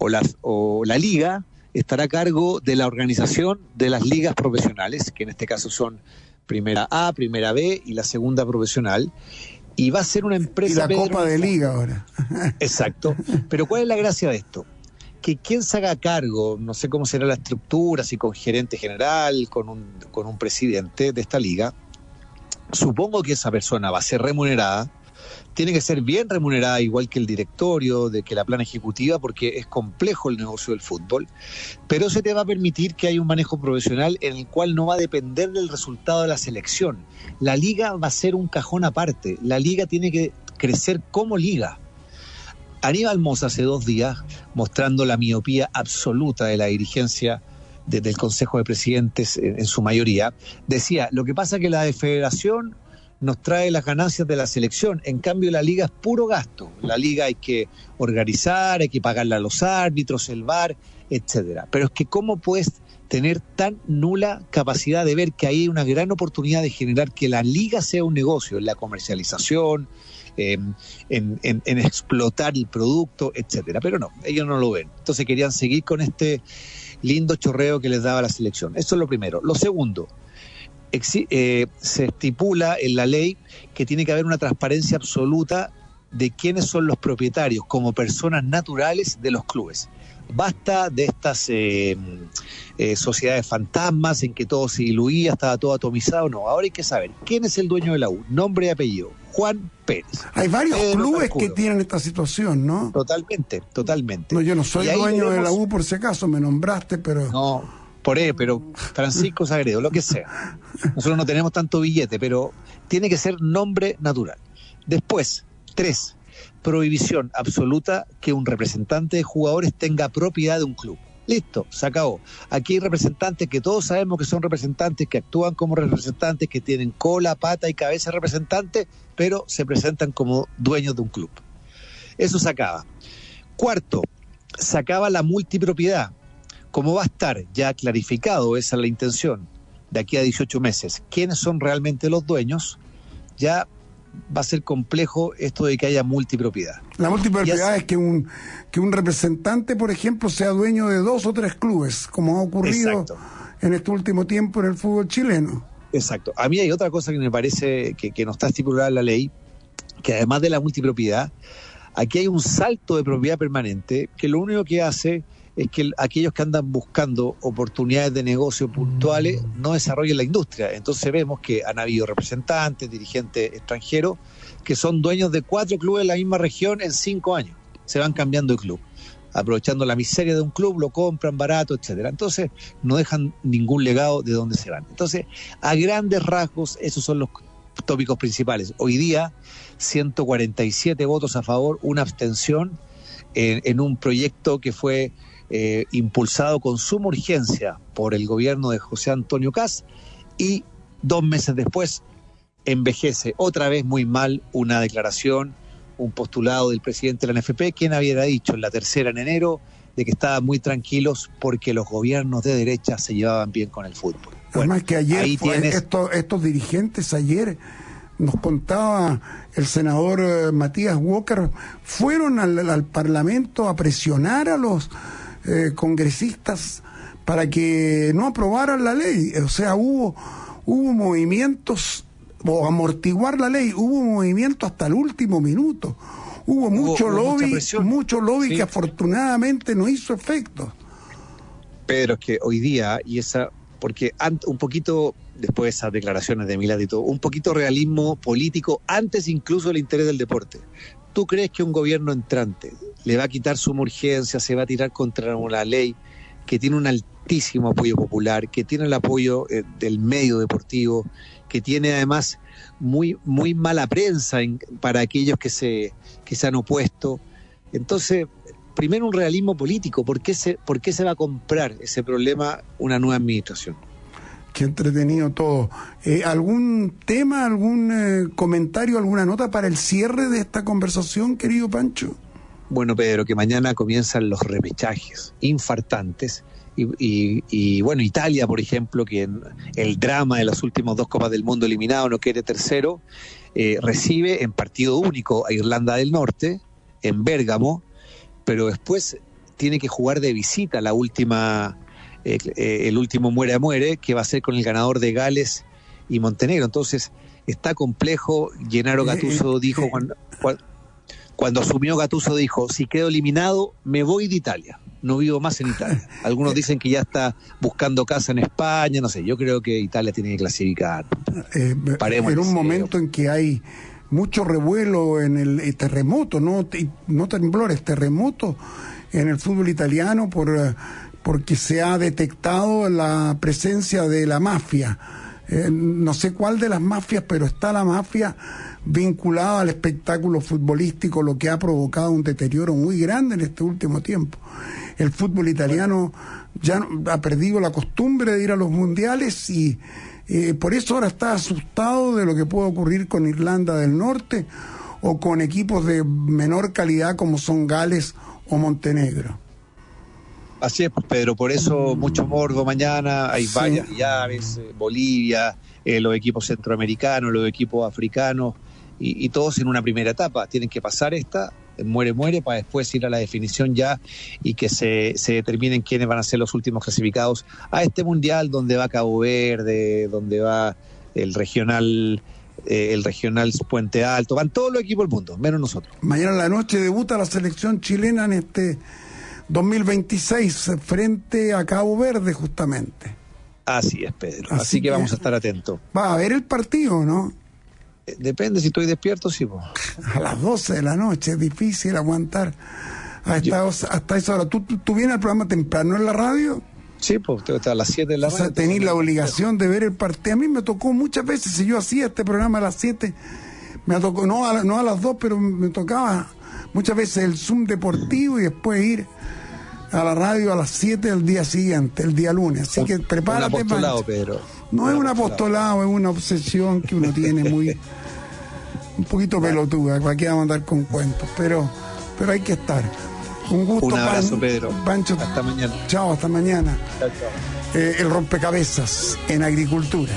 K: o la liga estará a cargo de la organización de las ligas profesionales, que en este caso son Primera A, Primera B y la Segunda Profesional, y va a ser una empresa...
B: Y la
K: Pedro,
B: Copa de Liga ahora.
K: Exacto. Pero ¿cuál es la gracia de esto? Que quien se haga cargo, no sé cómo será la estructura, si con gerente general, con un presidente de esta liga, supongo que esa persona va a ser remunerada, tiene que ser bien remunerada, igual que el directorio, de que la plana ejecutiva, porque es complejo el negocio del fútbol, pero se te va a permitir que haya un manejo profesional en el cual no va a depender del resultado de la selección. La liga va a ser un cajón aparte, la liga tiene que crecer como liga. Aníbal Mosa hace 2 días, mostrando la miopía absoluta de la dirigencia del Consejo de Presidentes en su mayoría, decía, lo que pasa es que la federación nos trae las ganancias de la selección, en cambio la liga es puro gasto, la liga hay que organizar, hay que pagarle a los árbitros, el VAR, etcétera. Pero es que ¿cómo puedes tener tan nula capacidad de ver que hay una gran oportunidad de generar que la liga sea un negocio en la comercialización, en explotar el producto, etcétera? Pero no, ellos no lo ven. Entonces querían seguir con este lindo chorreo que les daba la selección. Eso es lo primero. Lo segundo, se estipula en la ley que tiene que haber una transparencia absoluta de quiénes son los propietarios como personas naturales de los clubes. Basta de estas sociedades fantasmas en que todo se diluía, estaba todo atomizado. No, ahora hay que saber quién es el dueño de la U, nombre y apellido, Juan Pérez.
B: Hay varios clubes que tienen esta situación, ¿no?
K: Totalmente.
B: No, yo no soy dueño de la U por si acaso, me nombraste, pero...
K: No, pero Francisco Sagredo, lo que sea. Nosotros no tenemos tanto billete, pero tiene que ser nombre natural. Después, 3, prohibición absoluta que un representante de jugadores tenga propiedad de un club. Listo, se acabó. Aquí hay representantes que todos sabemos que son representantes, que actúan como representantes, que tienen cola, pata y cabeza de representantes, pero se presentan como dueños de un club. Eso se acaba. 4, se acaba la multipropiedad. Como va a estar ya clarificado, esa es la intención, de aquí a 18 meses, quiénes son realmente los dueños, ya va a ser complejo esto de que haya multipropiedad.
B: La multipropiedad es que un representante, por ejemplo, sea dueño de 2 o 3 clubes, como ha ocurrido en este último tiempo en el fútbol chileno.
K: Exacto. A mí hay otra cosa que me parece que no está estipulada en la ley, que además de la multipropiedad, aquí hay un salto de propiedad permanente que lo único que hace es que aquellos que andan buscando oportunidades de negocio puntuales no desarrollen la industria. Entonces vemos que han habido representantes, dirigentes extranjeros que son dueños de 4 clubes en la misma región en 5 años. Se van cambiando de club, aprovechando la miseria de un club, lo compran barato, etcétera. Entonces no dejan ningún legado de dónde se van. Entonces, a grandes rasgos, esos son los tópicos principales. Hoy día, 147 votos a favor, una abstención en un proyecto que fue impulsado con suma urgencia por el gobierno de José Antonio Kast, y 2 meses después envejece otra vez muy mal una declaración, un postulado del presidente de la NFP, quien había dicho en la tercera en enero de que estaban muy tranquilos porque los gobiernos de derecha se llevaban bien con el fútbol. Bueno,
B: además que ayer estos dirigentes ayer nos contaba el senador Matías Walker, fueron al Parlamento a presionar a los congresistas para que no aprobaran la ley. O sea, hubo movimientos, o amortiguar la ley, hubo movimientos hasta el último minuto. Hubo mucho lobby sí, que afortunadamente no hizo efecto.
K: Pedro, es que hoy día, porque un poquito, después de esas declaraciones de Milad y todo, un poquito realismo político antes incluso del interés del deporte. ¿Tú crees que un gobierno entrante le va a quitar suma urgencia, se va a tirar contra una ley que tiene un altísimo apoyo popular, que tiene el apoyo del medio deportivo, que tiene además muy, muy mala prensa para aquellos que se han opuesto? Entonces, primero un realismo político. ¿Por qué se va a comprar ese problema una nueva administración?
B: Qué entretenido todo. ¿Algún tema, algún comentario, alguna nota para el cierre de esta conversación, querido Pancho?
K: Bueno, Pedro, que mañana comienzan los repechajes infartantes. Y bueno, Italia, por ejemplo, que en el drama de las últimas 2 Copas del Mundo eliminado no quede tercero, recibe en partido único a Irlanda del Norte, en Bérgamo, pero después tiene que jugar de visita el último muere a muere, que va a ser con el ganador de Gales y Montenegro. Entonces está complejo. Gennaro Gattuso dijo, cuando asumió Gattuso dijo: si quedo eliminado me voy de Italia, no vivo más en Italia. Algunos dicen que ya está buscando casa en España, no sé, yo creo que Italia tiene que clasificar.
B: En un momento en que hay mucho revuelo en el terremoto, no temblores, terremoto en el fútbol italiano porque se ha detectado la presencia de la mafia. No sé cuál de las mafias, pero está la mafia vinculada al espectáculo futbolístico, lo que ha provocado un deterioro muy grande en este último tiempo. El fútbol italiano ya ha perdido la costumbre de ir a los mundiales y por eso ahora está asustado de lo que puede ocurrir con Irlanda del Norte o con equipos de menor calidad como son Gales o Montenegro.
K: Así es, pues, Pedro, por eso mucho morbo mañana, hay varias llaves, Bolivia, los equipos centroamericanos, los equipos africanos, y todos en una primera etapa. Tienen que pasar esta, muere, para después ir a la definición ya y que se determinen quiénes van a ser los últimos clasificados a este mundial, donde va Cabo Verde, donde va el regional Puente Alto, van todos los equipos del mundo, menos nosotros.
B: Mañana en la noche debuta la selección chilena en este 2026 frente a Cabo Verde, justamente.
K: Así es, Pedro. Así que vamos a estar atentos.
B: Va a ver el partido, ¿no?
K: Depende, si estoy despierto, sí. Po.
B: A las 12 de la noche, es difícil aguantar hasta esa hora. ¿Tú vienes al programa temprano en la radio?
K: Sí, pues a las 7 de la mañana.
B: O sea, tenés la obligación de ver el partido. A mí me tocó muchas veces, si yo hacía este programa a las 7, me tocó, no a las 2, pero me tocaba muchas veces el Zoom deportivo y después ir a la radio a las 7 del día siguiente, el día lunes. Así que prepárate.
K: Un apostolado, Pedro.
B: No es un apostolado, es una obsesión que uno tiene un poquito pelotuda, para que vamos a andar con cuentos, pero hay que estar. Un gusto.
K: Un abrazo, Pedro.
B: Pancho,
K: hasta mañana.
B: Chao, hasta mañana.
K: Chao.
B: El rompecabezas en agricultura.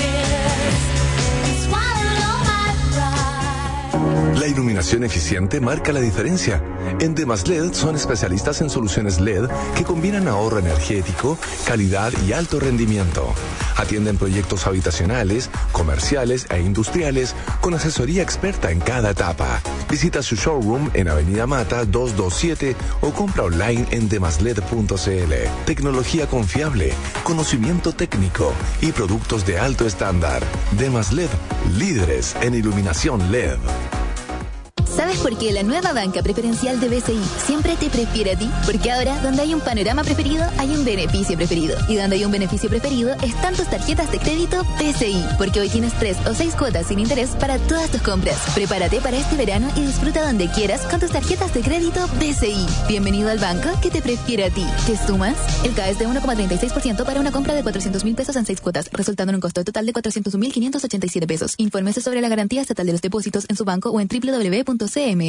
A: La iluminación eficiente marca la diferencia. En Demasled son especialistas en soluciones LED que combinan ahorro energético, calidad y alto rendimiento. Atienden proyectos habitacionales, comerciales e industriales con asesoría experta en cada etapa. Visita su showroom en Avenida Mata 227 o compra online en demasled.cl. Tecnología confiable, conocimiento técnico y productos de alto estándar. Demasled, líderes en iluminación LED.
H: ¿Sabes por qué la nueva banca preferencial de BCI siempre te prefiere a ti? Porque ahora, donde hay un panorama preferido, hay un beneficio preferido. Y donde hay un beneficio preferido, están tus tarjetas de crédito BCI. Porque hoy tienes 3 o 6 cuotas sin interés para todas tus compras. Prepárate para este verano y disfruta donde quieras con tus tarjetas de crédito BCI. Bienvenido al banco que te prefiere a ti. ¿Te sumas? El CAE es de 1,36% para una compra de 400,000 pesos en 6 cuotas, resultando en un costo total de 401,587 pesos. Infórmese sobre la garantía estatal de los depósitos en su banco o en www.cmfchile.cl.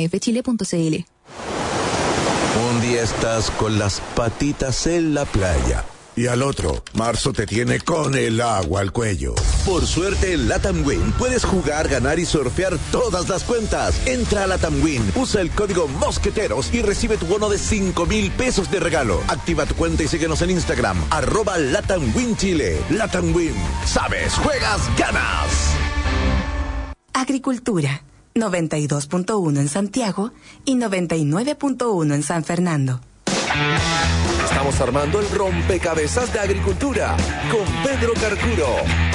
L: Un día estás con las patitas en la playa y al otro, marzo te tiene con el agua al cuello. Por suerte en Latam Win puedes jugar, ganar y surfear todas las cuentas. Entra a Latam Win, usa el código Mosqueteros y recibe tu bono de 5,000 pesos de regalo. Activa tu cuenta y síguenos en Instagram, @Latam Win Chile. Latam Win, sabes, juegas, ganas.
M: Agricultura. 92.1 en Santiago y 99.1 en San Fernando.
A: Estamos armando el rompecabezas de agricultura con Pedro Carcuro.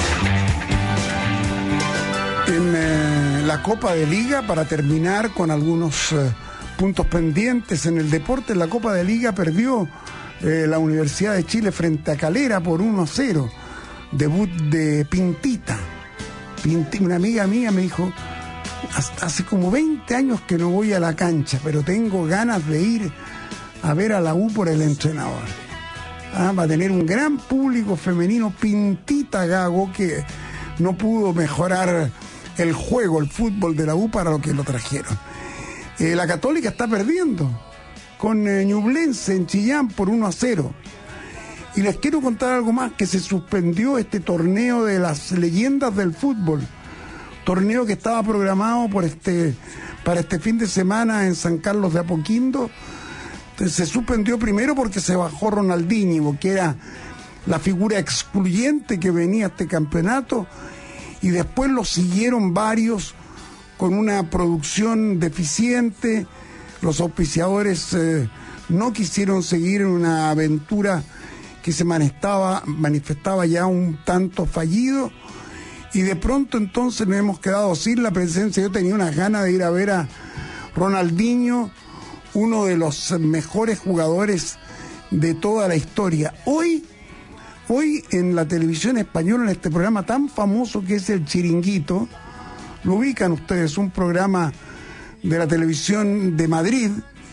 B: En la Copa de Liga, para terminar con algunos puntos pendientes en el deporte, en la Copa de Liga perdió la Universidad de Chile frente a Calera por 1-0. Debut de Pintita. Una amiga mía me dijo, hace como 20 años que no voy a la cancha, pero tengo ganas de ir a ver a la U por el entrenador. Va a tener un gran público femenino. Pintita Gago, que no pudo mejorar el juego, el fútbol de la U para lo que lo trajeron. La Católica está perdiendo con Ñublense en Chillán por 1-0. Y les quiero contar algo más, que se suspendió este torneo de las leyendas del fútbol. Torneo que estaba programado para este fin de semana en San Carlos de Apoquindo. Entonces, se suspendió primero porque se bajó Ronaldinho, que era la figura excluyente que venía a este campeonato, y después lo siguieron varios con una producción deficiente. Los auspiciadores no quisieron seguir en una aventura que se manifestaba ya un tanto fallido, y de pronto entonces nos hemos quedado sin la presencia. Yo tenía unas ganas de ir a ver a Ronaldinho, uno de los mejores jugadores de toda la historia. Hoy en la televisión española, en este programa tan famoso que es El Chiringuito, lo ubican ustedes, un programa de la televisión de Madrid.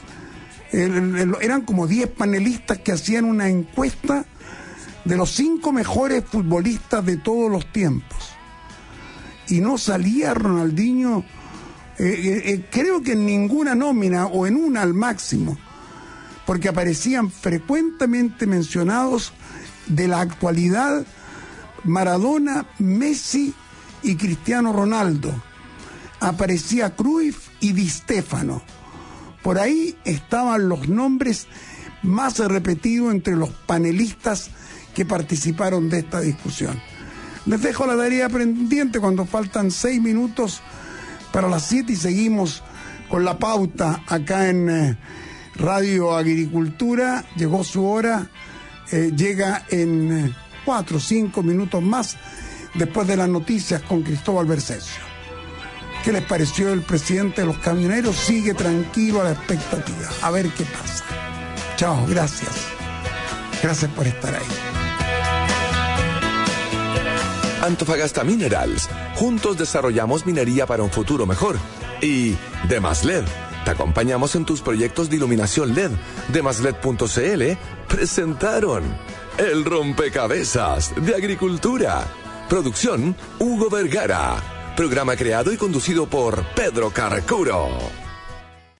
B: Eran como 10 panelistas que hacían una encuesta de los 5 mejores futbolistas de todos los tiempos, y no salía Ronaldinho, creo que en ninguna nómina, o en una al máximo, porque aparecían frecuentemente mencionados de la actualidad Maradona, Messi y Cristiano Ronaldo. Aparecía Cruyff y Di Stéfano. Por ahí estaban los nombres más repetidos entre los panelistas que participaron de esta discusión. Les dejo la tarea pendiente cuando faltan 6 minutos para las 7 y seguimos con la pauta acá en Radio Agricultura. Llegó su hora, llega en 4 o 5 minutos más después de las noticias con Cristóbal Bercesio. ¿Qué les pareció el presidente de los camioneros? Sigue tranquilo a la expectativa. A ver qué pasa. Chao, gracias. Gracias por estar ahí.
A: Antofagasta Minerals. Juntos desarrollamos minería para un futuro mejor. Y Demasled. Te acompañamos en tus proyectos de iluminación LED. Demasled.cl presentaron el rompecabezas de agricultura. Producción Hugo Vergara. Programa creado y conducido por Pedro Carcuro.